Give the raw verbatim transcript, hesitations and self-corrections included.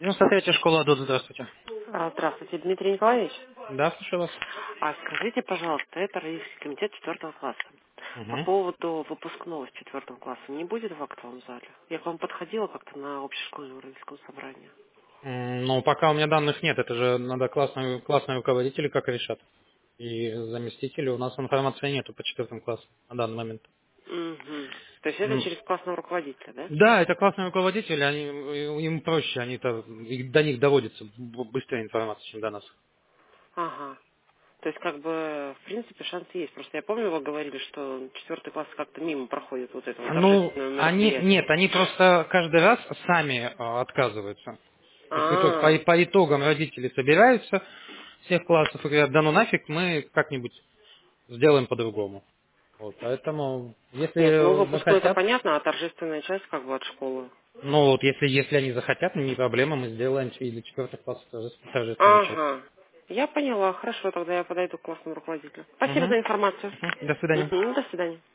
девяносто третья школа АДО, здравствуйте. А, Здравствуйте, Дмитрий Николаевич. Да, слушаю вас. А скажите, пожалуйста, это родительский комитет четвертого класса. По Угу. поводу выпускного с четвертым классом не будет в актовом зале? Я к вам подходила как-то на общешкольном родительском собрании. Ну, пока у меня данных нет, это же надо классные, классные руководители как решат. И заместители, у нас информации нету по четвертому классу на данный момент. Угу. То есть это М. через классного руководителя, да? Да, это классные руководители, они, им проще, они -то, их- до них доводится б- быстрее информация, чем до нас. Ага. То есть, как бы, в принципе, шанс есть. Просто я помню, вы говорили, что четвертый класс как-то мимо проходит вот этого Ну, торжественного они, мероприятия. нет, они просто каждый раз сами а, отказываются. То есть в итоге, по, А, по итогам родители собираются всех классов и говорят, да ну нафиг, мы как-нибудь сделаем по-другому. Вот, поэтому, нет, ну если выпускной это захотят, понятно, а торжественная часть как бы от школы. ну вот, если, если они захотят, не проблема, мы сделаем и для четвертых классов торжествен- торжественную часть. Ага. Я поняла. Хорошо, тогда я подойду к классному руководителю. Спасибо Угу. за информацию. До свидания. Мгм, до свидания.